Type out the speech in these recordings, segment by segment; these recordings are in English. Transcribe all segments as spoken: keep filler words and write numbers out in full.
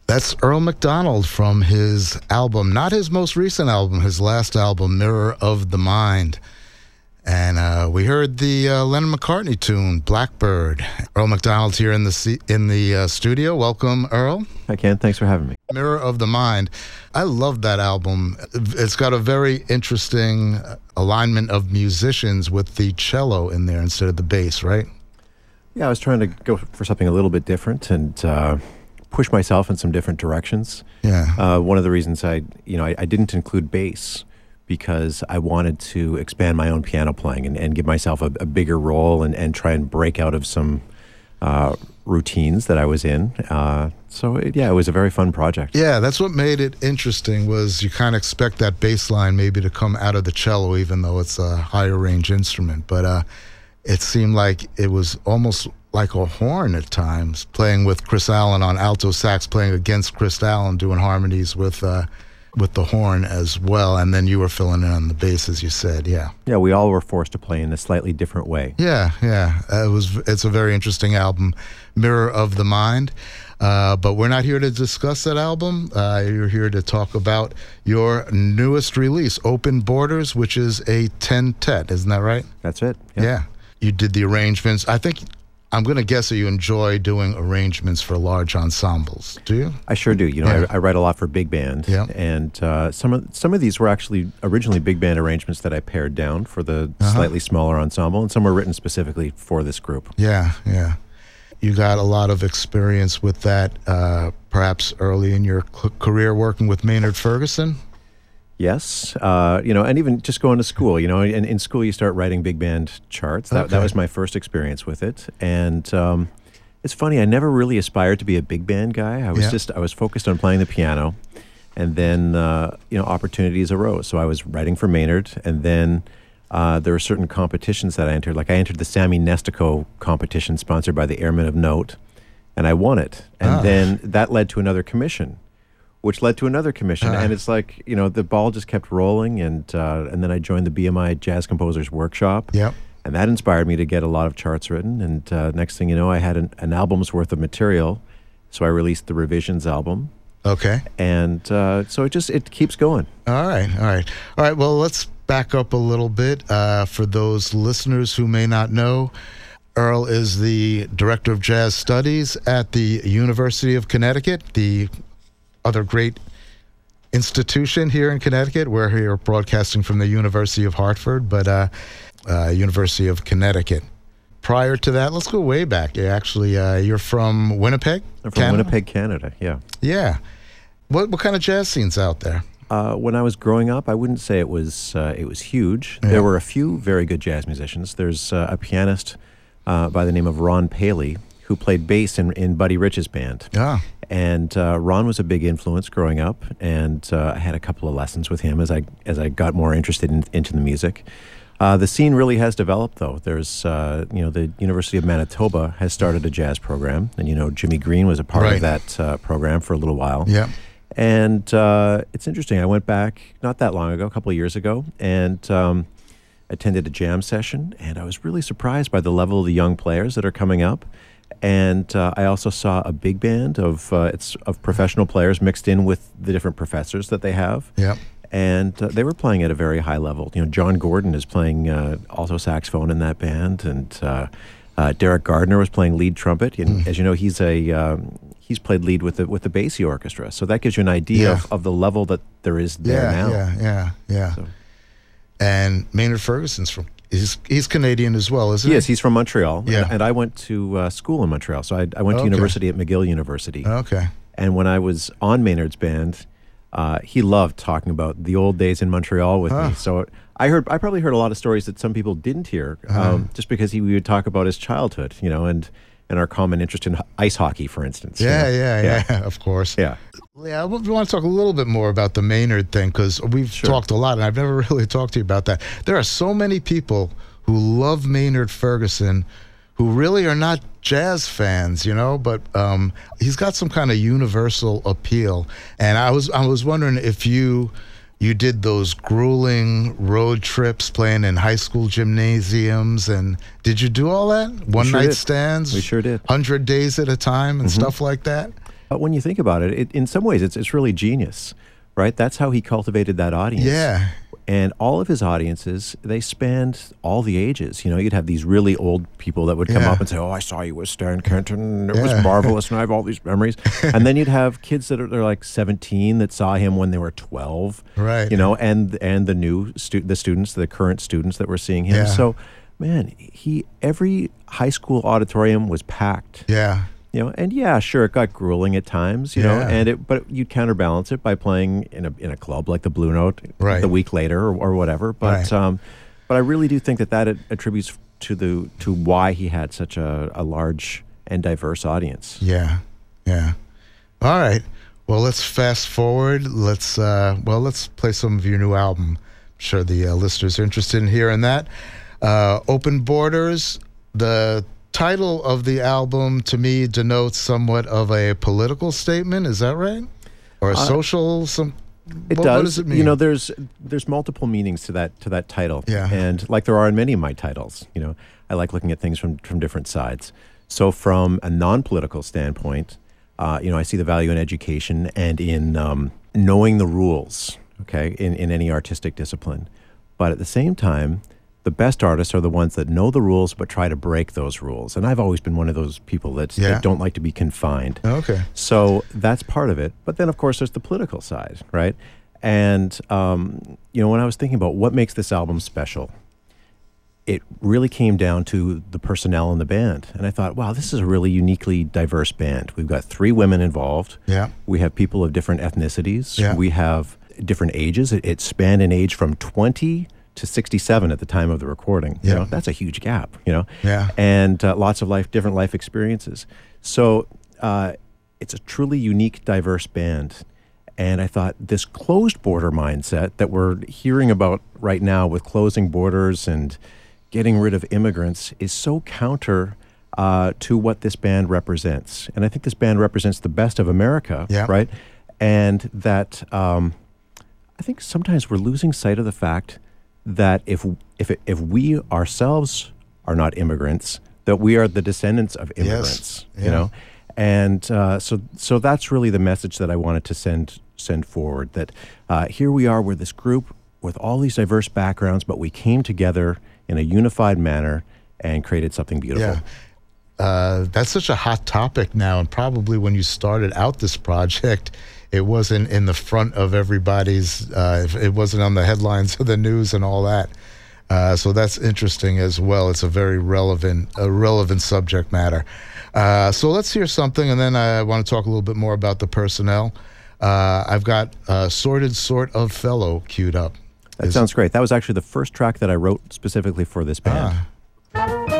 That's Earl McDonald from his album, not his most recent album, his last album, Mirror of the Mind. And uh, we heard the uh, Lennon McCartney tune, Blackbird. Earl McDonald's here in the C- in the uh, studio. Welcome, Earl. Hi, Ken. Thanks for having me. Mirror of the Mind. I love that album. It's got a very interesting alignment of musicians with the cello in there instead of the bass, right? Yeah, I was trying to go for something a little bit different and uh, push myself in some different directions. Yeah. Uh, one of the reasons I, you know, I, I didn't include bass because I wanted to expand my own piano playing and, and give myself a, a bigger role and, and try and break out of some uh, routines that I was in. Uh, so, it, yeah, it was a very fun project. Yeah, that's what made it interesting was you kind of expect that bass line maybe to come out of the cello, even though it's a higher range instrument. But uh, it seemed like it was almost like a horn at times, playing with Chris Allen on alto sax, playing against Chris Allen, doing harmonies with... Uh, with the horn as well, and then you were filling in on the bass, as you said. Yeah, yeah, we all were forced to play in a slightly different way. Yeah, yeah, uh, it was. It's a very interesting album, Mirror of the Mind. Uh, but we're not here to discuss that album. Uh, you're here to talk about your newest release, Open Borders, which is a ten-tet. Isn't that right? That's it. Yeah. yeah. You did the arrangements. I think. I'm going to guess that you enjoy doing arrangements for large ensembles. Do you? I sure do. You know, yeah. I, I write a lot for big band, yeah. and uh, some of some of these were actually originally big band arrangements that I pared down for the uh-huh. slightly smaller ensemble, and some were written specifically for this group. Yeah, yeah. You got a lot of experience with that, uh, perhaps early in your c- career working with Maynard Ferguson. Yes, uh, you know, and even just going to school, you know, in, in school you start writing big band charts. That, okay. that was my first experience with it, and um, it's funny. I never really aspired to be a big band guy. I was yeah. just I was focused on playing the piano, and then uh, you know opportunities arose. So I was writing for Maynard, and then uh, there were certain competitions that I entered. Like I entered the Sammy Nestico competition sponsored by the Airmen of Note, and I won it. And ah. then that led to another commission, which led to another commission. Uh, and it's like, you know, the ball just kept rolling. And uh, and then I joined the B M I Jazz Composers Workshop. Yep. And that inspired me to get a lot of charts written. And uh, next thing you know, I had an, an album's worth of material. So I released the Revisions album. Okay. And uh, so it just, it keeps going. All right, all right. All right, well, let's back up a little bit. Uh, for those listeners who may not know, Earl is the Director of Jazz Studies at the University of Connecticut, the other great institution here in Connecticut. We're here broadcasting from the University of Hartford, but uh, uh, University of Connecticut. Prior to that, let's go way back. Yeah, actually, uh, you're from Winnipeg, I'm from Canada? Winnipeg, Canada, yeah. Yeah. What what kind of jazz scene's out there? Uh, when I was growing up, I wouldn't say it was uh, it was huge. Yeah. There were a few very good jazz musicians. There's uh, a pianist uh, by the name of Ron Paley who played bass in, in Buddy Rich's band. Yeah. And uh, Ron was a big influence growing up, and uh, I had a couple of lessons with him as I as I got more interested in, into the music. Uh, the scene really has developed, though. There's, uh, you know, the University of Manitoba has started a jazz program, and you know, Jimmy Green was a part right. of that uh, program for a little while. Yeah. And uh, it's interesting. I went back not that long ago, a couple of years ago, and um, attended a jam session, and I was really surprised by the level of the young players that are coming up. And uh, I also saw a big band of uh, it's of professional players mixed in with the different professors that they have. Yeah. And uh, they were playing at a very high level. You know, John Gordon is playing uh, alto saxophone in that band, and uh, uh, Derek Gardner was playing lead trumpet. And mm. as you know, he's a um, he's played lead with the with the Basie Orchestra. So that gives you an idea yeah. of, of the level that there is there yeah, now. Yeah, yeah, yeah. So. And Maynard Ferguson's from. He's, he's Canadian as well, isn't he? Yes, he's from Montreal. Yeah. And, and I went to uh, school in Montreal. So I, I went okay. to university at McGill University. Okay. And when I was on Maynard's band, uh, he loved talking about the old days in Montreal with huh. me. So I heard, I probably heard a lot of stories that some people didn't hear, um, uh-huh. just because he we would talk about his childhood, you know, and and our common interest in ice hockey, for instance. Yeah, you know? yeah, yeah, yeah, of course. Yeah. Yeah, we want to talk a little bit more about the Maynard thing, because we've Sure. talked a lot, and I've never really talked to you about that. There are so many people who love Maynard Ferguson who really are not jazz fans, you know, but um, he's got some kind of universal appeal. And I was I was wondering if you you did those grueling road trips playing in high school gymnasiums, and did you do all that? One sure night did. stands? We sure did. one hundred days at a time and mm-hmm. stuff like that? But when you think about it, it in some ways, it's it's really genius, right? That's how he cultivated that audience. Yeah. And all of his audiences, they spanned all the ages. You know, you'd have these really old people that would come Yeah. up and say, "Oh, I saw you with Stan Kenton, and it Yeah. was marvelous, and I have all these memories." And then you'd have kids that are they're like seventeen that saw him when they were twelve, Right. you know, and and the new stu- the students, the current students that were seeing him. Yeah. So, man, he every high school auditorium was packed. Yeah. You know, and yeah, sure, it got grueling at times, you know, Yeah. and it, but you'd counterbalance it by playing in a in a club like the Blue Note Right. the week later or, or whatever. But Right. um, but I really do think that that at- attributes to the to why he had such a, a large and diverse audience. Yeah. Yeah. All right. Well, let's fast forward. Let's uh, well, let's play some of your new album. I'm sure the uh, listeners are interested in hearing that. Uh, Open Borders. The title of the album to me denotes somewhat of a political statement. Is that right? Or a Uh, social? Some. It what, does. What does it mean? You know, there's there's multiple meanings to that to that title. Yeah. And like there are in many of my titles, you know, I like looking at things from from different sides. So from a non-political standpoint, uh, you know, I see the value in education and in um, knowing the rules. Okay, in in any artistic discipline, but at the same time, the best artists are the ones that know the rules but try to break those rules. And I've always been one of those people that, Yeah. that don't like to be confined. Okay. So that's part of it. But then, of course, there's the political side, right? And, um, you know, when I was thinking about what makes this album special, it really came down to the personnel in the band. And I thought, wow, this is a really uniquely diverse band. We've got three women involved. Yeah. We have people of different ethnicities. Yeah. We have different ages. It, it spanned an age from twenty to sixty-seven at the time of the recording. You Yeah. know, that's a huge gap, you know? Yeah. And uh, lots of life, different life experiences. So uh, it's a truly unique, diverse band. And I thought this closed border mindset that we're hearing about right now with closing borders and getting rid of immigrants is so counter uh, to what this band represents. And I think this band represents the best of America, Yeah. right? And that um, I think sometimes we're losing sight of the fact that if if it, if we ourselves are not immigrants, that we are the descendants of immigrants, Yeah. you know, and uh, so so that's really the message that I wanted to send send forward. That uh, here we are, we're this group with all these diverse backgrounds, but we came together in a unified manner and created something beautiful. Yeah. Uh, that's such a hot topic now, and probably when you started out this project, it wasn't in the front of everybody's, uh, it wasn't on the headlines of the news and all that. Uh, so that's interesting as well. It's a very relevant, a relevant subject matter. Uh, so let's hear something, and then I want to talk a little bit more about the personnel. Uh, I've got uh, Sorted Sort of Fellow queued up. That Is- sounds great. That was actually the first track that I wrote specifically for this band. Ah.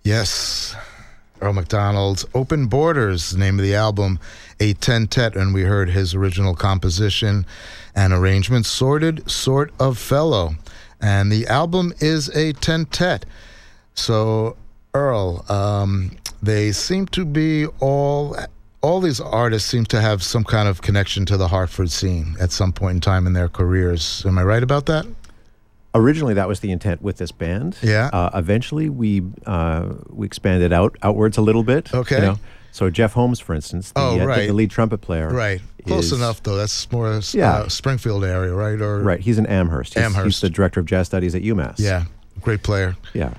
Yes. Earl McDonald's Open Borders, the name of the album, a ten-tet, and we heard his original composition and arrangement, Sorted Sort of Fellow. And the album is a ten-tet. So, Earl, um, they seem to be all, all these artists seem to have some kind of connection to the Hartford scene at some point in time in their careers. Am I right about that? Originally, that was the intent with this band. Yeah. Uh, eventually, we uh, we expanded out outwards a little bit. Okay. You know? So Jeff Holmes, for instance, the, oh, uh, right. the, the lead trumpet player. Right. Close is, enough, though. That's more uh, Yeah. Springfield area, right? Or Right. He's in Amherst. He's, Amherst. He's the director of jazz studies at UMass. Yeah. Great player. Yeah.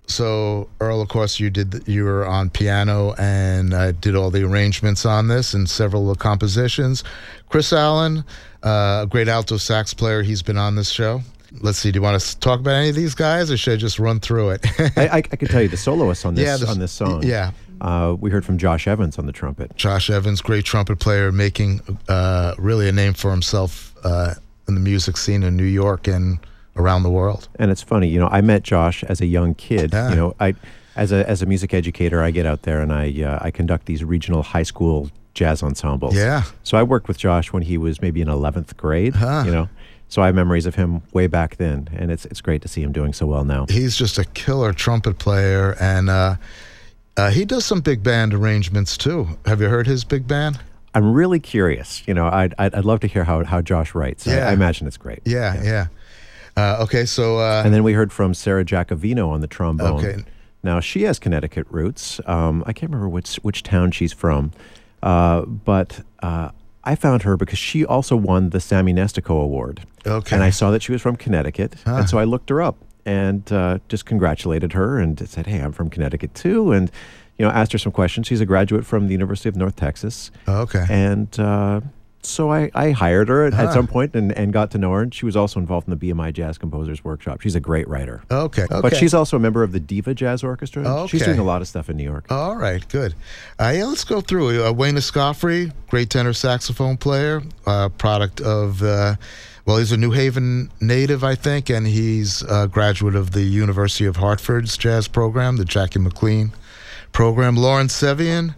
So, Earl, of course, you did. You were on piano and uh, did all the arrangements on this and several of the compositions. Chris Allen, uh, a great alto sax player. He's been on this show. Let's see. Do you want to talk about any of these guys, or should I just run through it? I, I, I could tell you the soloists on this Yeah, the- on this song. yeah. Uh, we heard from Josh Evans on the trumpet. Josh Evans, great trumpet player, making uh, really a name for himself uh, in the music scene in New York and around the world. And it's funny, you know, I met Josh as a young kid. Ah. You know, I as a as a music educator, I get out there and I uh, I conduct these regional high school jazz ensembles. Yeah. So I worked with Josh when he was maybe in eleventh grade. Huh. You know, so I have memories of him way back then, and it's it's great to see him doing so well now. He's just a killer trumpet player, and uh, uh, he does some big band arrangements too. Have you heard his big band? I'm really curious. You know, I'd I'd, I'd love to hear how how Josh writes. I, Yeah. I imagine it's great. Yeah, yeah. Uh, okay, so uh, And then we heard from Sarah Giacovino on the trombone. Okay. Now, she has Connecticut roots. Um, I can't remember which which town she's from, uh, but uh, I found her because she also won the Sammy Nestico Award. Okay. And I saw that she was from Connecticut, Huh. and so I looked her up and uh, just congratulated her and said, hey, I'm from Connecticut too, and you know, asked her some questions. She's a graduate from the University of North Texas. okay. And uh, so I, I hired her at, Huh. at some point and, and got to know her. And she was also involved in the B M I Jazz Composers Workshop. She's a great writer. okay, okay. But she's also a member of the Diva Jazz Orchestra. She's Okay. doing a lot of stuff in New York. All right, good. Uh, yeah, let's go through. Uh, Wayne Escoffrey, great tenor saxophone player, uh, product of, uh, well, he's a New Haven native, I think, and he's a graduate of the University of Hartford's jazz program, the Jackie McLean program. Lauren Sevian,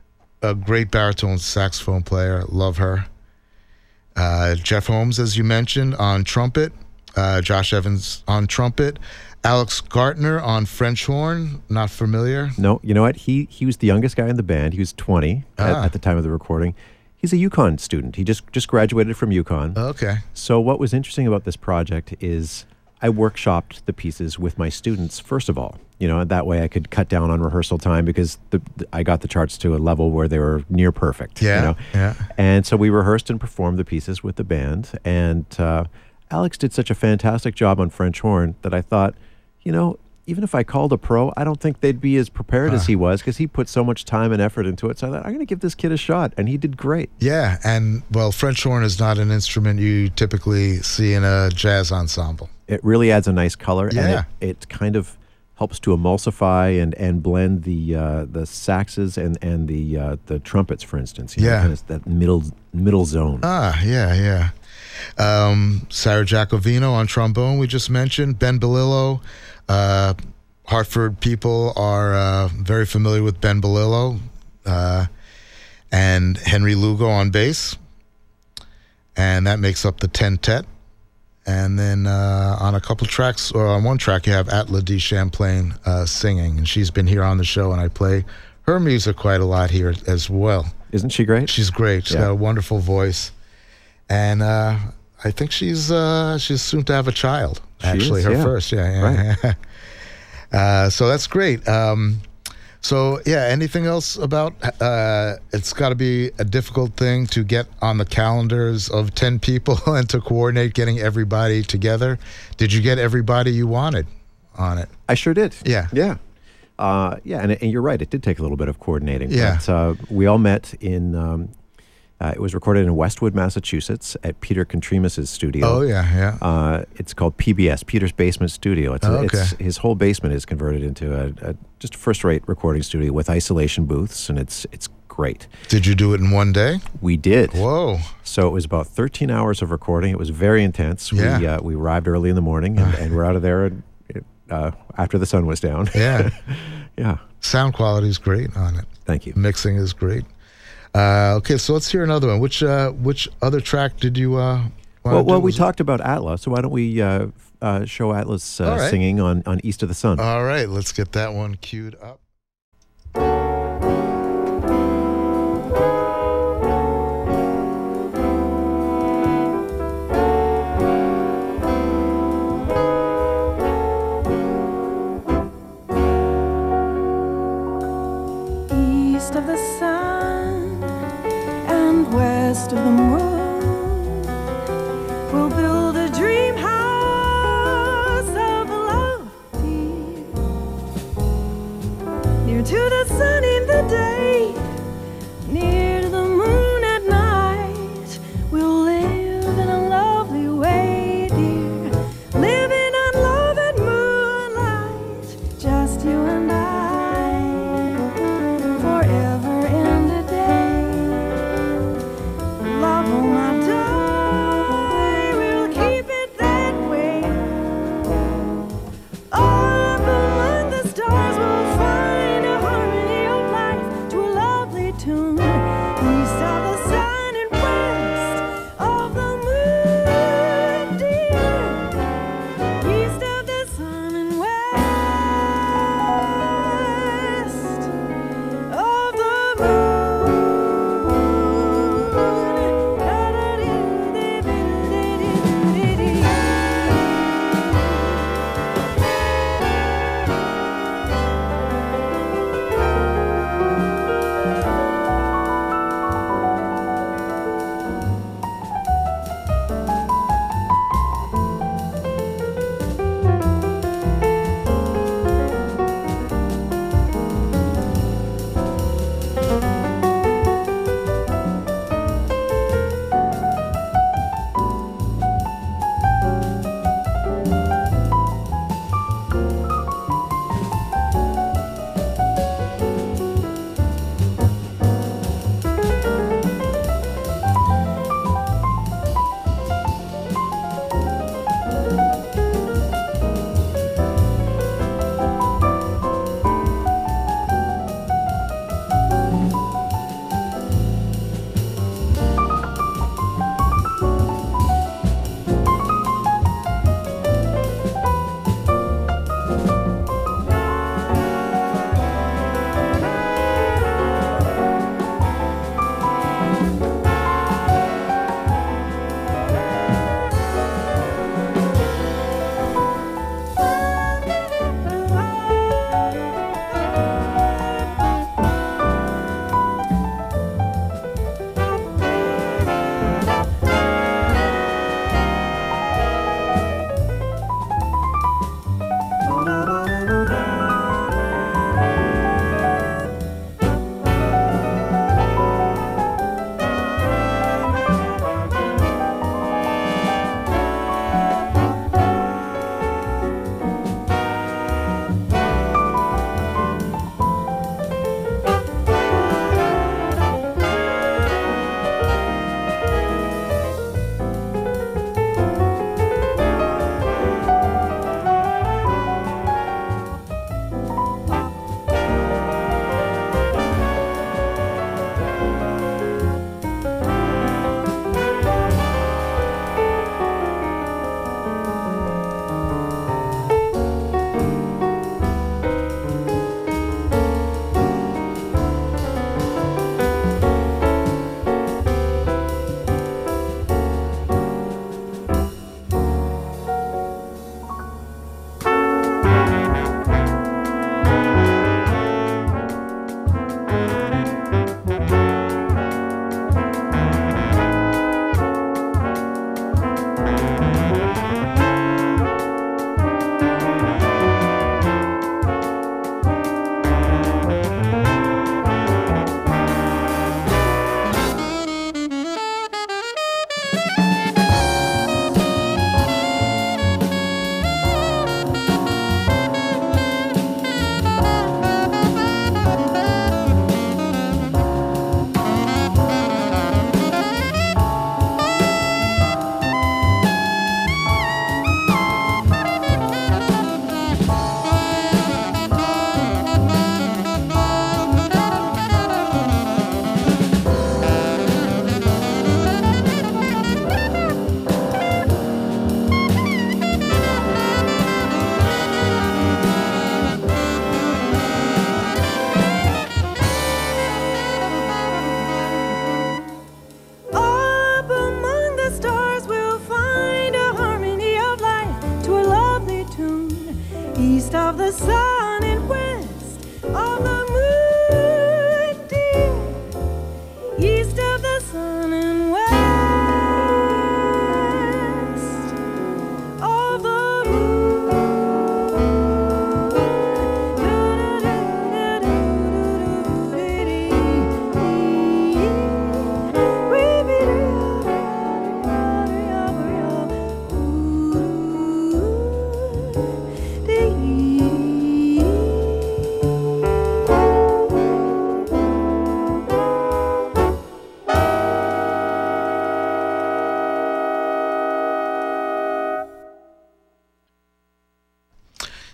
a great baritone saxophone player, love her. Uh, Jeff Holmes, as you mentioned, on trumpet. Uh, Josh Evans on trumpet. Alex Gartner on French horn, not familiar. No, you know what? He he was the youngest guy in the band. He was twenty at, Ah. at the time of the recording. He's a UConn student. He just just graduated from UConn. Okay. So what was interesting about this project is I workshopped the pieces with my students, first of all. You know, and that way I could cut down on rehearsal time because the, the, I got the charts to a level where they were near perfect. Yeah, You know? yeah. And so we rehearsed and performed the pieces with the band. And uh, Alex did such a fantastic job on French horn that I thought, you know, even if I called a pro, I don't think they'd be as prepared as he was because he put so much time and effort into it. So I thought, I'm going to give this kid a shot. And he did great. Yeah, and well, French horn is not an instrument you typically see in a jazz ensemble. It really adds a nice color. Yeah. And it, it kind of helps to emulsify and, and blend the uh, the saxes and, and the uh, the trumpets, for instance. You know, Yeah. kind of that middle middle zone. Ah, yeah, yeah. Um, Sarah Giacovino on trombone, we just mentioned. Ben Belillo. Uh, Hartford people are uh, very familiar with Ben Belillo. Uh, and Henry Lugo on bass. And that makes up the ten-tet. And then uh, on a couple tracks, or on one track, you have Atla D. Champlain uh, singing. And she's been here on the show, and I play her music quite a lot here as well. Isn't she great? She's great. She's Yeah. got a wonderful voice. And uh, I think she's uh, she's soon to have a child, She actually. is, her yeah. first, yeah. yeah. Right. uh, so that's great. Um, so, yeah, anything else about, uh, it's got to be a difficult thing to get on the calendars of ten people and to coordinate getting everybody together. Did you get everybody you wanted on it? I sure did. Yeah. Yeah. Uh, yeah, and, and you're right. It did take a little bit of coordinating. Yeah. But uh, we all met in, um, uh, it was recorded in Westwood, Massachusetts at Peter Contreras' studio. Oh, yeah, yeah. Uh, it's called P B S, Peter's Basement Studio. It's, a, Okay. it's his whole basement is converted into a, a just a first-rate recording studio with isolation booths, and it's it's great. Did you do it in one day? We did. Whoa. So it was about thirteen hours of recording. It was very intense. We Yeah. uh, we arrived early in the morning, and, and we're out of there at uh, after the sun was down. Yeah. Yeah. Sound quality is great on it. Thank you. Mixing is great. Uh, okay, so let's hear another one. Which uh, which other track did you uh, want Well, to do? well we Was it- talked about Atlas, so why don't we uh, uh, show Atlas uh, All right. singing on, on East of the Sun? All right, let's get that one queued up. East of the sun and west of the moon, we'll build a dream house of love, dear. Near to the sun in the day, near to the moon at night, we'll live in a lovely way, dear. Living on love and moonlight, just you and I. Forever and a day, love will not die, we'll keep it that way. All up among the stars we'll find a harmony of life to a lovely tune. East of the sun and west of the moon, dear. East of the sun and west of the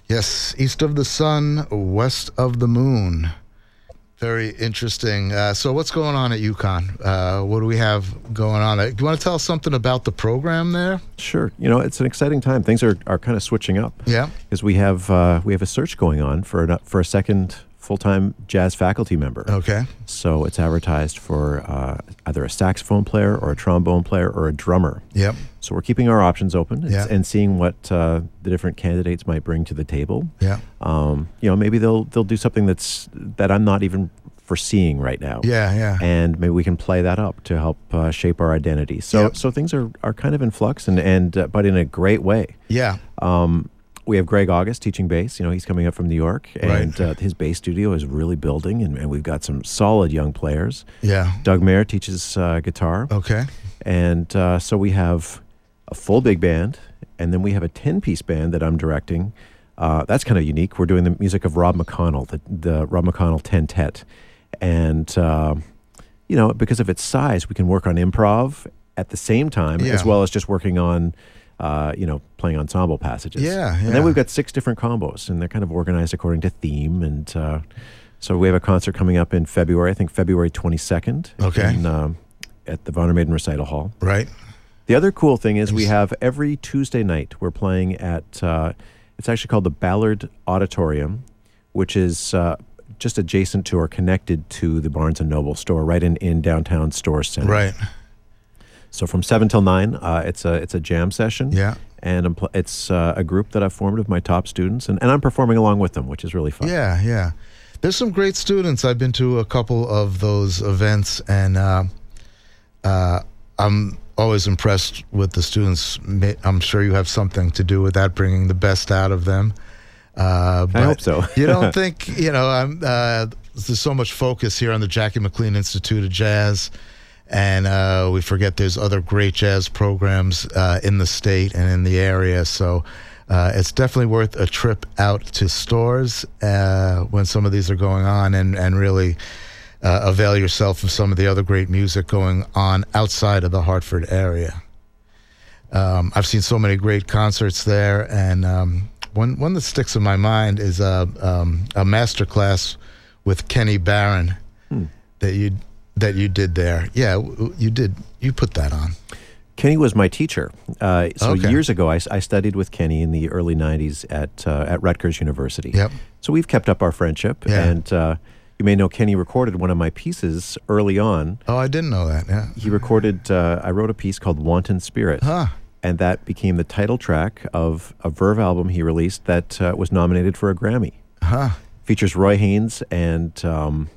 Yes, East of the Sun, West of the Moon. Very interesting. Uh, so what's going on at UConn? Uh, what do we have going on? Do you want to tell us something about the program there? Sure. You know, it's an exciting time. Things are, are kind of switching up. Yeah. Because we have uh, we have a search going on for an, for a second full-time jazz faculty member. Okay. So it's advertised for uh, either a saxophone player or a trombone player or a drummer. Yep. So we're keeping our options open and, Yeah. and seeing what uh, the different candidates might bring to the table. Yeah. Um, you know, maybe they'll they'll do something that's that I'm not even foreseeing right now. Yeah, yeah. And maybe we can play that up to help uh, shape our identity. So Yep. so things are, are kind of in flux and and uh, but in a great way. Yeah. Um, we have Greg August teaching bass. You know, he's coming up from New York, and Right. uh, his bass studio is really building, and, and we've got some solid young players. Yeah. Doug Mayer teaches uh, guitar, Okay. and uh, so we have a full big band, and then we have a ten-piece band that I'm directing. Uh, that's kind of unique. We're doing the music of Rob McConnell, the, the Rob McConnell Tentet, and uh, you know, because of its size, we can work on improv at the same time, Yeah. as well as just working on, uh, you know, playing ensemble passages. Yeah, And yeah. then we've got six different combos, and they're kind of organized according to theme. And uh, so we have a concert coming up in February, I think February twenty-second. Okay. In, um, at the Vonner Maiden Recital Hall. Right. The other cool thing is we have every Tuesday night, we're playing at, uh, it's actually called the Ballard Auditorium, which is uh, just adjacent to or connected to the Barnes and Noble store right in, in downtown Storrs Center. Right. So from seven till nine, uh, it's a it's a jam session. Yeah. And I'm pl- it's uh, a group that I've formed of my top students, and, and I'm performing along with them, which is really fun. Yeah, yeah. There's some great students. I've been to a couple of those events, and uh, uh, I'm always impressed with the students. Ma- I'm sure you have something to do with that, bringing the best out of them. Uh, but hope so. You don't think, you know, I'm, uh, there's so much focus here on the Jackie McLean Institute of Jazz, and uh, we forget there's other great jazz programs uh, in the state and in the area. So uh, it's definitely worth a trip out to Storrs uh, when some of these are going on, and, and really uh, avail yourself of some of the other great music going on outside of the Hartford area. Um, I've seen so many great concerts there, and um, one one that sticks in my mind is a um, a master class with Kenny Barron Hmm. that you that you did there. Yeah, w- you did. You put that on. Kenny was my teacher. Uh, so Okay. years ago, I, s- I studied with Kenny in the early nineties at uh, at Rutgers University. Yep. So we've kept up our friendship, Yeah. and uh, you may know Kenny recorded one of my pieces early on. Oh, I didn't know that. Yeah. He recorded. Uh, I wrote a piece called "Wanton Spirit," Huh. and that became the title track of a Verve album he released that uh, was nominated for a Grammy. Huh. Features Roy Haynes and um,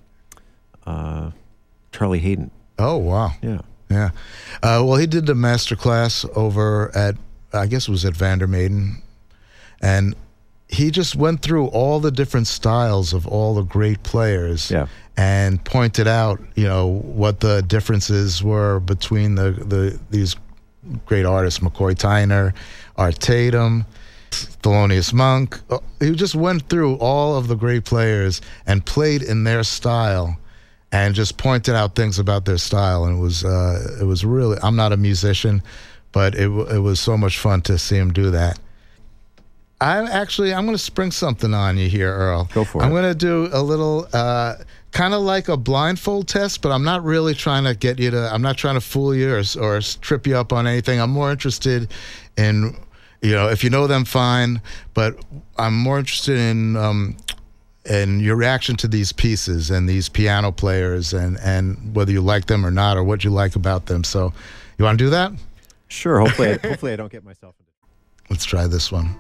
uh, Charlie Hayden. Oh, wow. Yeah. Yeah. Uh, well, he did the master class over at, I guess it was at Vander Maiden, and he just went through all the different styles of all the great players. Yeah. And pointed out, you know, what the differences were between the, the these great artists, McCoy Tyner, Art Tatum, Thelonious Monk. Uh, He just went through all of the great players and played in their style, and just pointed out things about their style. And it was uh, it was really. I'm not a musician, but it w- it was so much fun to see him do that. I'm actually I'm going to spring something on you here, Earl. Go for I'm it. going to do a little. Uh, Kind of like a blindfold test, but I'm not really trying to get you to, I'm not trying to fool you or, or trip you up on anything. I'm more interested in, you know, if you know them, fine, but I'm more interested in um, in your reaction to these pieces and these piano players, and, and whether you like them or not, or what you like about them. So you want to do that? Sure. Hopefully, I, hopefully I don't get myself into. Let's try this one.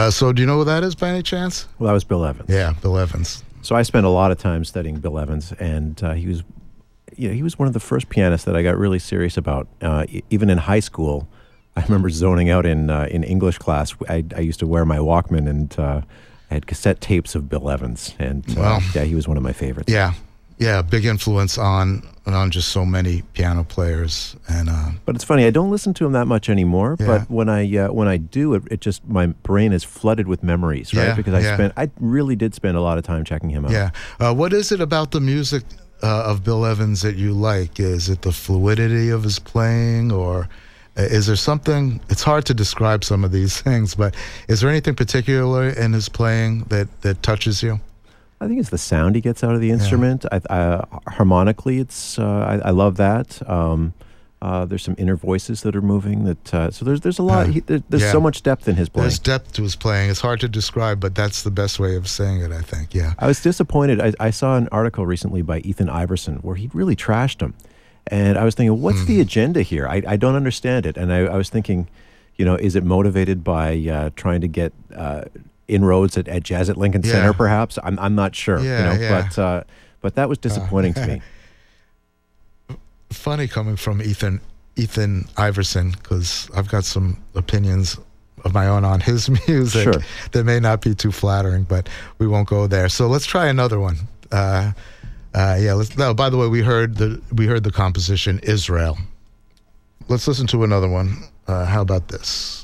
Uh, so do you know who that is by any chance? Well, that was Bill Evans. Yeah, Bill Evans. So I spent a lot of time studying Bill Evans, and uh, he was, you know, he was one of the first pianists that I got really serious about. Uh, e- even in high school, I remember zoning out in uh, in English class. I, I used to wear my Walkman, and uh, I had cassette tapes of Bill Evans, and uh, Wow. yeah, he was one of my favorites. Yeah, yeah, big influence on on just so many piano players. And uh, But it's funny, I don't listen to him that much anymore. Yeah. But when I uh, when I do, it, it just my brain is flooded with memories, right? Yeah, Because I yeah. spent, I really did spend a lot of time checking him out. yeah, uh, what is it about the music uh, of Bill Evans that you like? Is it the fluidity of his playing, or uh, is there something? It's hard to describe some of these things, but is there anything particular in his playing that that touches you? I think it's the sound he gets out of the instrument. I, I, harmonically, it's uh, I, I love that. Um, uh, there's some inner voices that are moving. That uh, so there's there's a lot. Uh, he, there, there's yeah. so much depth in his playing. There's depth to his playing. It's hard to describe, but that's the best way of saying it, I think. Yeah. I was disappointed. I, I saw an article recently by Ethan Iverson where he really trashed him, and I was thinking, what's Hmm. the agenda here? I, I don't understand it. And I, I was thinking, you know, is it motivated by uh, trying to get uh, inroads at, at Jazz at Lincoln Yeah. Center? Perhaps I'm I'm not sure. Yeah, you know, yeah. but uh, but that was disappointing to me. Funny coming from Ethan Ethan Iverson, because I've got some opinions of my own on his music Sure. that may not be too flattering, but we won't go there. So let's try another one. Uh, uh, yeah. Let's. No, by the way, we heard the we heard the composition Israel. Let's listen to another one. Uh, how about this?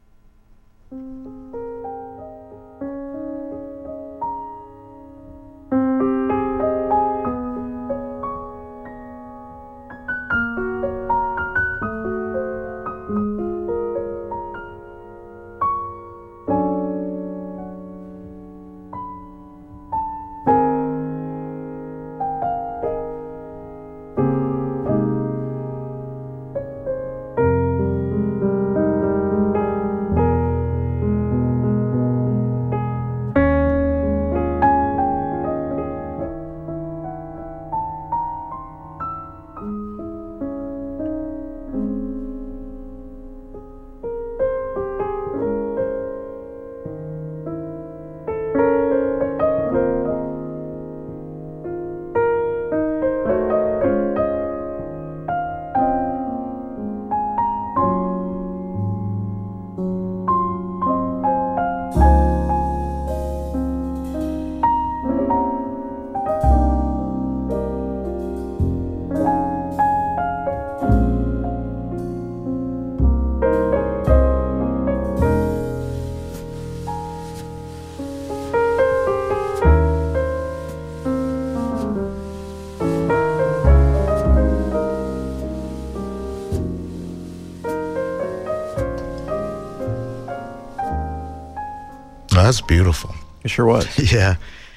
That's beautiful. It sure was. Yeah.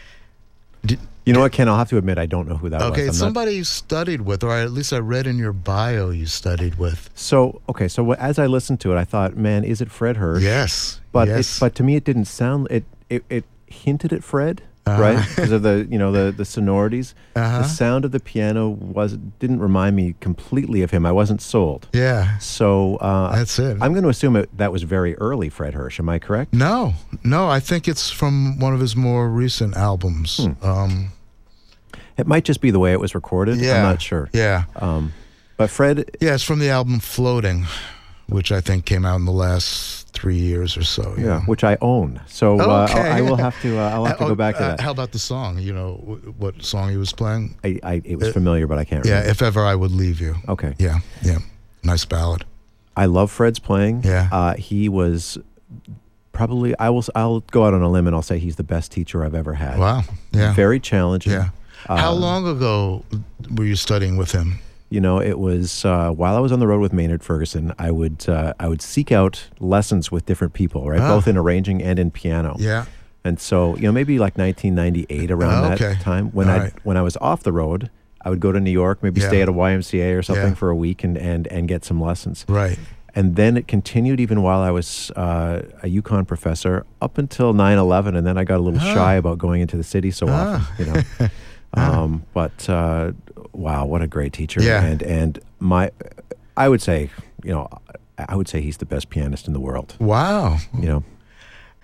You know what, Ken? I'll have to admit I don't know who that Okay, was. it's I'm not- somebody you studied with, or at least I read in your bio you studied with. So okay, so wh- as I listened to it, I thought, man, is it Fred Hirsch? Yes. But yes. it, but to me, it didn't sound it. It, it hinted at Fred, Uh-huh. right? Because of the you know the the sonorities. Uh-huh. The sound of the piano was didn't remind me completely of him. I wasn't sold. yeah. So uh, That's it. I'm going to assume it, that was very early Fred Hirsch. Am I correct? No, no, I think it's from one of his more recent albums. Hmm. Um, It might just be the way it was recorded. yeah. I'm not sure. Yeah. Um, but Fred, Yeah, it's from the album Floating, which I think came out in the last three years or so. yeah, which I own. So uh, Okay. I will have to. Uh, I'll have to Uh, go back to uh, that. How about the song? You know, w- what song he was playing? I, I, it was familiar, but I can't Yeah, remember. If Ever I Would Leave You. Okay. Yeah, yeah. Nice ballad. I love Fred's playing. Yeah. Uh, he was probably, I will, I'll go out on a limb and I'll say he's the best teacher I've ever had. Wow. Yeah. Very challenging. Yeah. How Um, long ago were you studying with him? You know, it was uh, while I was on the road with Maynard Ferguson. I would uh, I would seek out lessons with different people, right? Ah. Both in arranging and in piano. Yeah. And so, you know, maybe like nineteen ninety-eight around Oh, okay. that time when All I right. when I was off the road, I would go to New York, maybe Yeah. stay at a Y M C A or something Yeah. for a week and, and and get some lessons. Right. And then it continued even while I was uh, a UConn professor up until nine eleven, and then I got a little Ah. shy about going into the city so Ah. often, you know. um, but uh, wow, what a great teacher! Yeah. And and my, I would say, you know, I would say he's the best pianist in the world. Wow. You know,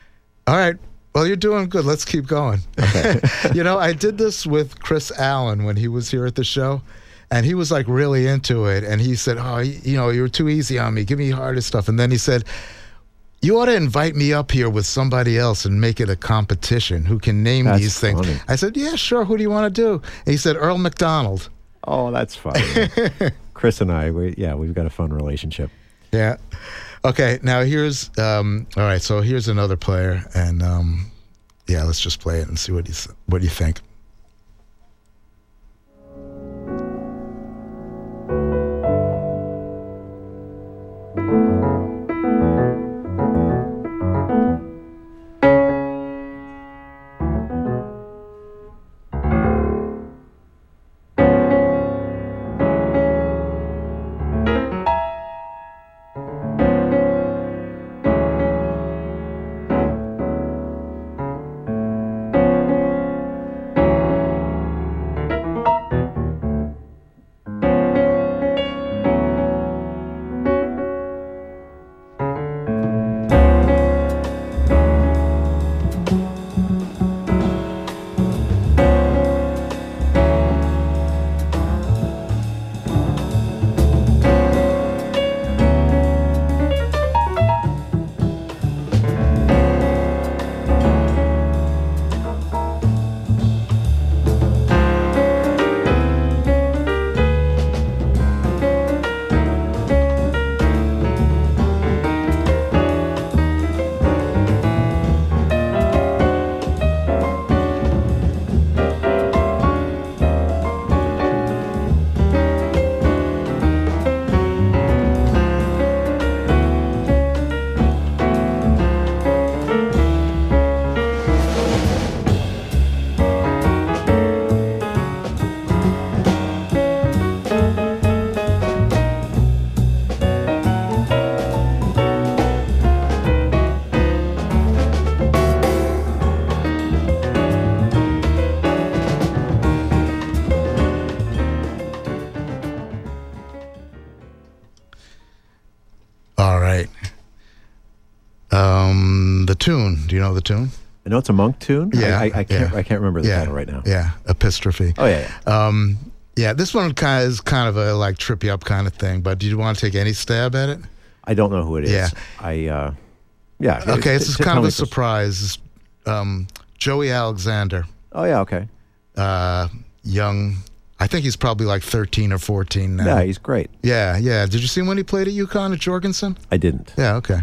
All right. Well, you're doing good. Let's keep going. Okay. You know, I did this with Chris Allen when he was here at the show, and he was like really into it. And he said, oh, you know, you're too easy on me. Give me harder stuff. And then he said, you ought to invite me up here with somebody else and make it a competition who can name That's these things. funny. I said, yeah, sure. Who do you want to do? And he said, Earl McDonald. Oh, that's funny. Chris and I, we, yeah, we've got a fun relationship. Yeah. Okay. Now here's, um, all right. So here's another player, and um, yeah, let's just play it and see what you what you think. Um, the tune. Do you know the tune? I know it's a Monk tune. Yeah, I, I, I can't. yeah. I can't remember the Yeah, title right now. yeah. Epistrophe. Oh yeah. yeah. Um, yeah. This one kind of is kind of a like trip you up kind of thing. But do you want to take any stab at it? I don't know who it is. Yeah. I. Uh, yeah. Okay, it's T- just t- kind tell of me a first. surprise. Um, Joey Alexander, Oh yeah. Okay. uh, young. I think he's probably like thirteen or fourteen now. Yeah, he's great. yeah, yeah. Did you see him when he played at UConn at Jorgensen? I didn't. Yeah, okay.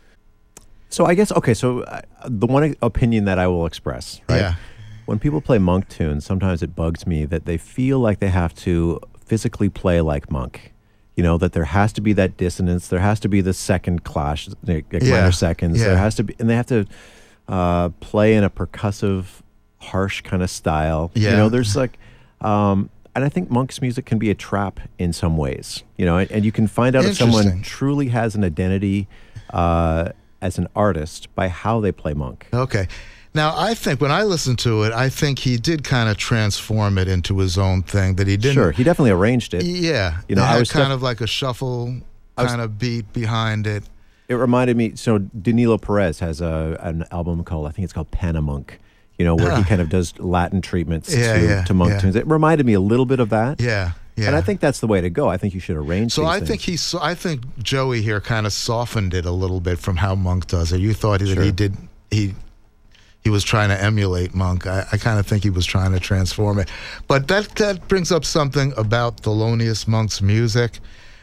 So I guess okay. So uh, the one opinion that I will express, right? Yeah. When people play Monk tunes, sometimes it bugs me that they feel like they have to physically play like Monk. You know, that there has to be that dissonance. There has to be the second clash, like like Yeah. minor seconds. Yeah. There has to be, and they have to uh, play in a percussive, harsh kind of style. Yeah. You know, there's like, um, and I think Monk's music can be a trap in some ways. You know, and, and you can find out if someone Interesting. truly has an identity uh, as an artist by how they play Monk. Okay. Now, I think when I listened to it, I think he did kind of transform it into his own thing. That he didn't. Sure, he definitely arranged it. Yeah. You know, it I had was kind def- of like a shuffle I was- kind of beat behind it. It reminded me. So Danilo Perez has a an album called I think it's called Panamunk. You know, where he Ah. kind of does Latin treatments Yeah, to, yeah, to Monk yeah. tunes. It reminded me a little bit of that. Yeah. Yeah. And I think that's the way to go. I think you should arrange. So these I things. think he, so- I think Joey here kind of softened it a little bit from how Monk does it. You thought that Sure. he did he he was trying to emulate Monk. I, I kind of think he was trying to transform it. But that that brings up something about Thelonious Monk's music.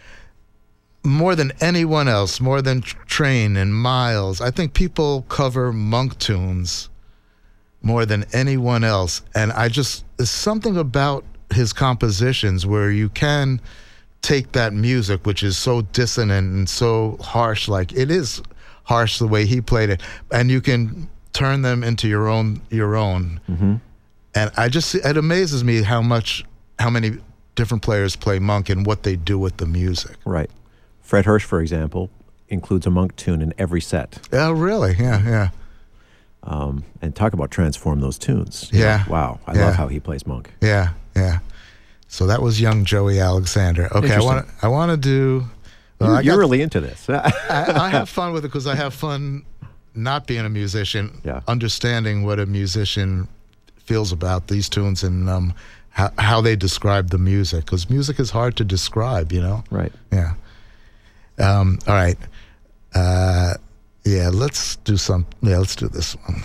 More than anyone else, more than Train and Miles, I think people cover Monk tunes more than anyone else. And I just, there's something about his compositions where you can take that music, which is so dissonant and so harsh, like it is harsh the way he played it, and you can turn them into your own, your own. Mm-hmm. And I just, it amazes me how much, how many different players play Monk and what they do with the music. Right. Fred Hirsch, for example, includes a Monk tune in every set. Oh, really? Yeah, yeah. Um, and talk about transform those tunes. You Yeah. know, wow. I Yeah. love how he plays Monk. Yeah, yeah. So that was young Joey Alexander. Okay, I Interesting. want to. I want to do. well, You're, I, you're got- really into this. I, I have fun with it because I have fun not being a musician, Yeah. understanding what a musician feels about these tunes and um, how, how they describe the music, because music is hard to describe, you know? Right. Yeah. Um, all right. Uh, yeah, let's do some. Yeah, let's do this one.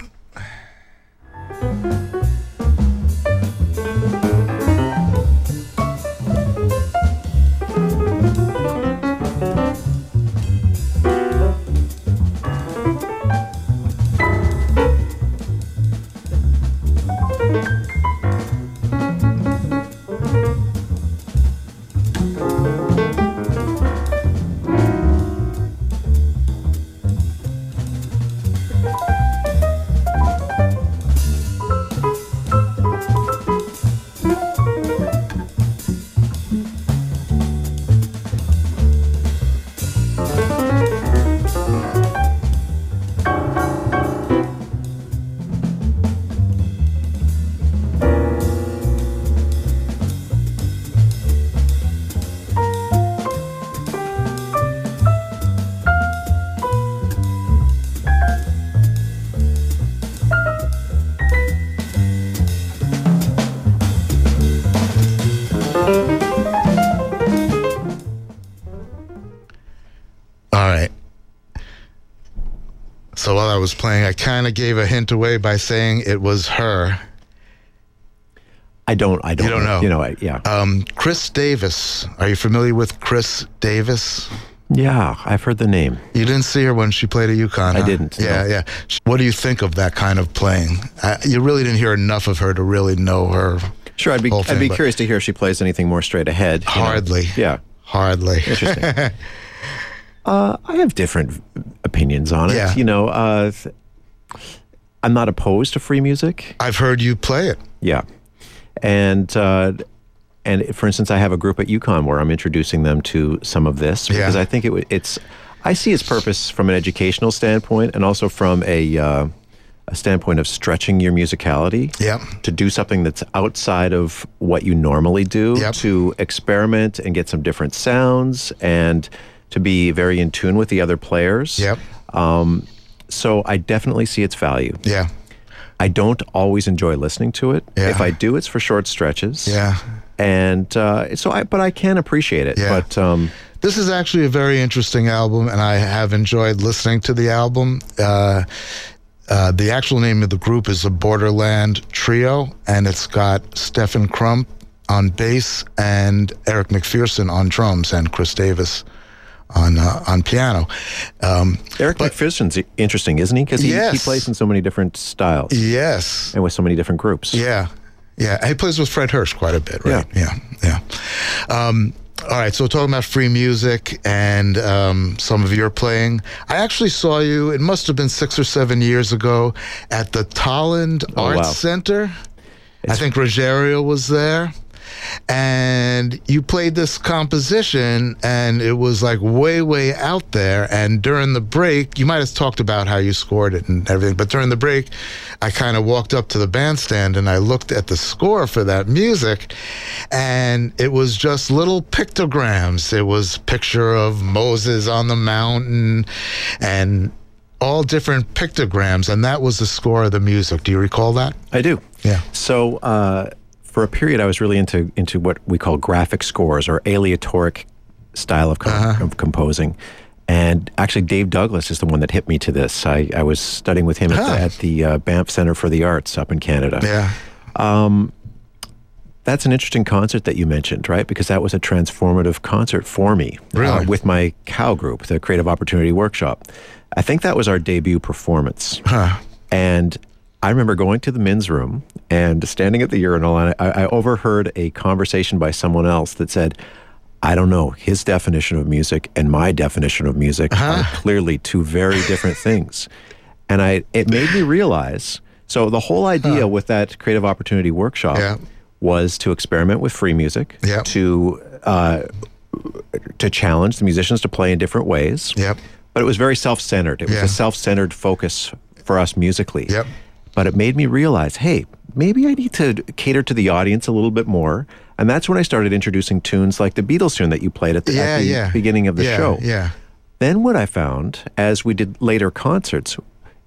All right. So while I was playing, I kind of gave a hint away by saying it was her. I don't. I don't. You don't know. You know. I, yeah. Um, Chris Davis. Are you familiar with Chris Davis? Yeah. I've heard the name. You didn't see her when she played at UConn, I huh? didn't, no. Yeah, yeah. What do you think of that kind of playing? Uh, you really didn't hear enough of her to really know her. Sure. I'd be. whole I'd thing, be but- curious to hear if she plays anything more straight ahead. you know. Hardly. Yeah. Hardly. Interesting. Uh, I have different opinions on it. Yeah. You know, uh, th- I'm not opposed to free music. I've heard you play it. Yeah, and uh, and for instance, I have a group at UConn where I'm introducing them to some of this because Yeah. I think it w- it's. I see its purpose from an educational standpoint and also from a uh, a standpoint of stretching your musicality. Yep. To do something that's outside of what you normally do. Yep. To experiment and get some different sounds and to be very in tune with the other players. Yep. Um, so I definitely see its value. Yeah. I don't always enjoy listening to it. Yeah. If I do, it's for short stretches. Yeah. And uh, so, I, but I can appreciate it. Yeah. But um, This is actually a very interesting album, and I have enjoyed listening to the album. Uh, uh, the actual name of the group is the Borderland Trio, and it's got Stephen Crump on bass and Eric McPherson on drums and Chris Davis on uh, on piano. Um, Eric but- McPherson's interesting, isn't he? Because he, he Yes. plays in so many different styles yes. and with so many different groups. Yeah. Yeah. He plays with Fred Hirsch quite a bit, right? Yeah. Yeah. Um, all right. So talking about free music and um, some of your playing, I actually saw you, it must have been six or seven years ago, at the Tolland Oh, Arts wow. Center. I think Rogerio was there. And you played this composition, and it was like way, way out there. And during the break, you might have talked about how you scored it and everything, but during the break, I kind of walked up to the bandstand and I looked at the score for that music, and it was just little pictograms. It was picture of Moses on the mountain and all different pictograms, and that was the score of the music. Do you recall that? I do. Yeah. So uh, for a period, I was really into into what we call graphic scores or aleatoric style of, com- Uh-huh. of composing. And actually, Dave Douglas is the one that hit me to this. I, I was studying with him at Huh. the, at the uh, Banff Center for the Arts up in Canada. Yeah. That's an interesting concert that you mentioned, right? Because that was a transformative concert for me Really? uh, with my COW group, the Creative Opportunity Workshop. I think that was our debut performance. Huh. And I remember going to the men's room and standing at the urinal, and I, I overheard a conversation by someone else that said, I don't know, his definition of music and my definition of music are clearly two very different things. And I, it made me realize, so the whole idea with that Creative Opportunity Workshop Yeah. was to experiment with free music, Yep. to uh, to challenge the musicians to play in different ways. Yep. But it was very self-centered. It was Yeah. a self-centered focus for us musically. Yep. But it made me realize, hey, maybe I need to cater to the audience a little bit more. And that's when I started introducing tunes like the Beatles tune that you played at the, Yeah, at the yeah. beginning of the yeah, show. Yeah. Then what I found, as we did later concerts,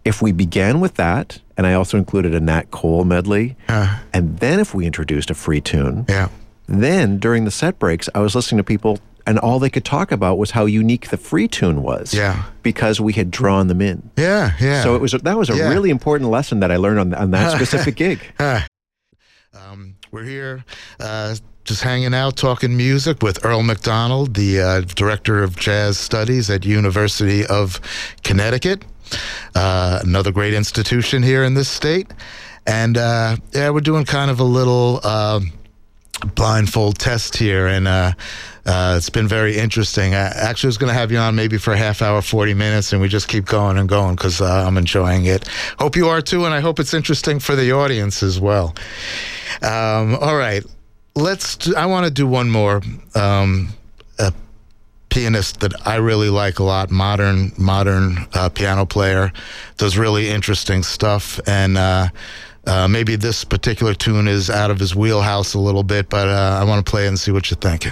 if we began with that, and I also included a Nat Cole medley, Uh, and then if we introduced a free tune, yeah. then during the set breaks, I was listening to people, and all they could talk about was how unique the free tune was. Yeah. Because we had drawn them in. Yeah, yeah. So it was that was a Yeah. really important lesson that I learned on, on that specific gig. Um, we're here uh, just hanging out, talking music with Earl McDonald, the uh, Director of Jazz Studies at University of Connecticut, uh, another great institution here in this state. And uh, yeah, we're doing kind of a little uh, blindfold test here, and uh, uh, it's been very interesting. I actually was going to have you on maybe for a half hour, forty minutes, and we just keep going and going because uh, I'm enjoying it. Hope you are too, and I hope it's interesting for the audience as well. Um, all right, let's. Do, I want to do one more. Um, a pianist that I really like a lot, modern modern uh, piano player, does really interesting stuff, and uh, uh, maybe this particular tune is out of his wheelhouse a little bit, but uh, I want to play it and see what you think.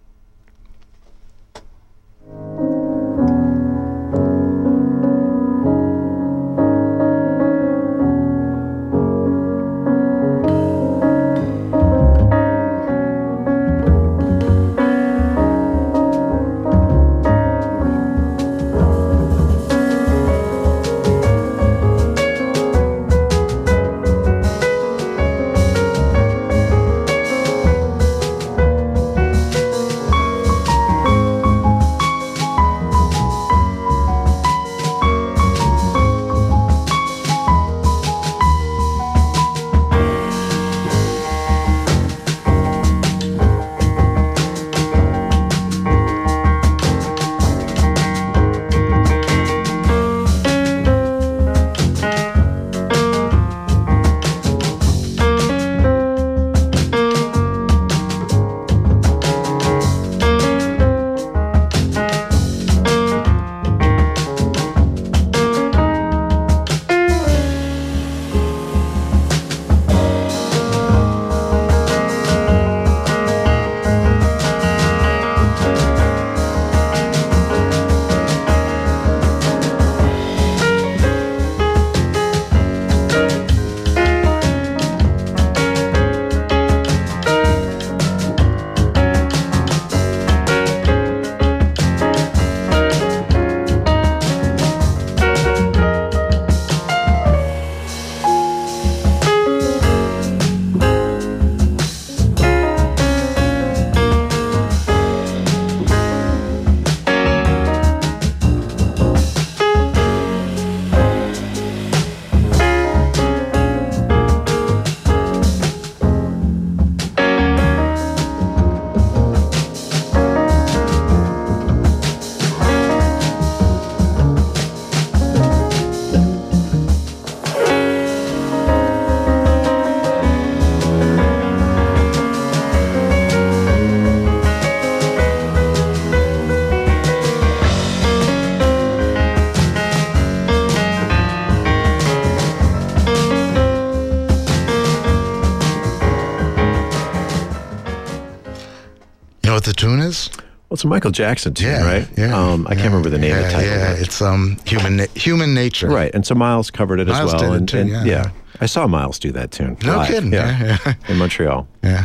What the tune is? Well, it's a Michael Jackson tune, Yeah, right? yeah, Um, I yeah, can't remember the name yeah, of the title. Yeah, but- it's um human na- human nature. right. And so Miles covered it Miles as well. did it and, too, and- yeah. I saw Miles do that tune. No live, kidding. Yeah, Yeah, yeah. in Montreal. Yeah.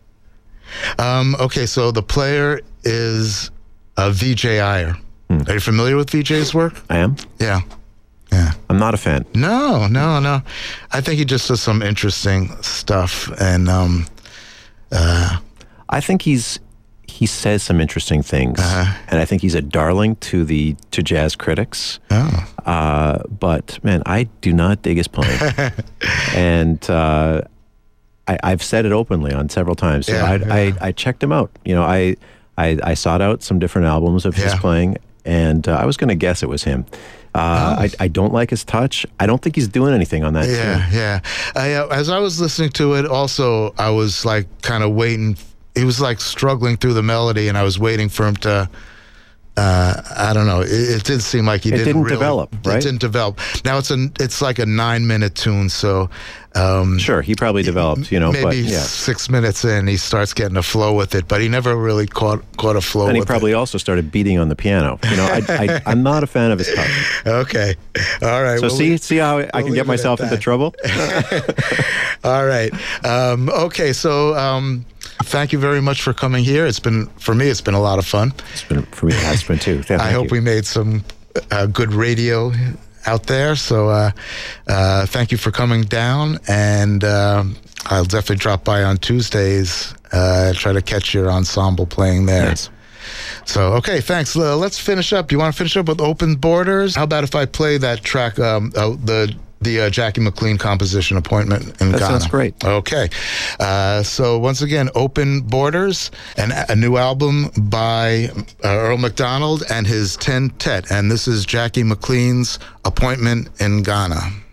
Um, okay, so the player is uh, V J Iyer. Hmm. Are you familiar with V J's work? I am. Yeah. Yeah. I'm not a fan. No, no, no. I think he just does some interesting stuff, and um, uh, I think he's he says some interesting things, Uh-huh. and I think he's a darling to the to jazz critics. oh, Uh, but man, I do not dig his playing, and uh, I, I've said it openly on several times. So Yeah, I, yeah. I I checked him out. You know, I I, I sought out some different albums of his Yeah. playing, and uh, I was going to guess it was him. Uh, Oh. I, I don't like his touch. I don't think he's doing anything on that yeah, tune. yeah. I, uh, as I was listening to it, also, I was like kind of waiting. He was like struggling through the melody, and I was waiting for him to uh, I don't know. It, it did seem like he It didn't, didn't really, develop, right? It didn't develop. Now it's a it's like a nine minute tune, so um, Sure, he probably developed, you know, maybe but yeah. six minutes in he starts getting a flow with it, but he never really caught caught a flow. And he with probably it. also started beating on the piano. You know, I, I, I'm not a fan of his touch. Okay, all right. So well, see, we- see how I we'll can leave it get at myself into that. trouble. All right. Um, okay, so um, thank you very much for coming here. It's been for me. It's been a lot of fun. It's been for me. It's been too. Thank I hope you. we made some uh, good radio out there. So uh, uh, thank you for coming down, and um I'll definitely drop by on Tuesdays. Uh, try to catch your ensemble playing there. Yes. So okay, thanks. Uh, let's finish up. You want to finish up with Open Borders? How about if I play that track, um, uh, the the uh, Jackie McLean composition, Appointment in That Ghana? sounds great. Okay. Uh, so once again, Open Borders, and a new album by uh, Earl McDonald and his Ten Tet. And this is Jackie McLean's Appointment in Ghana.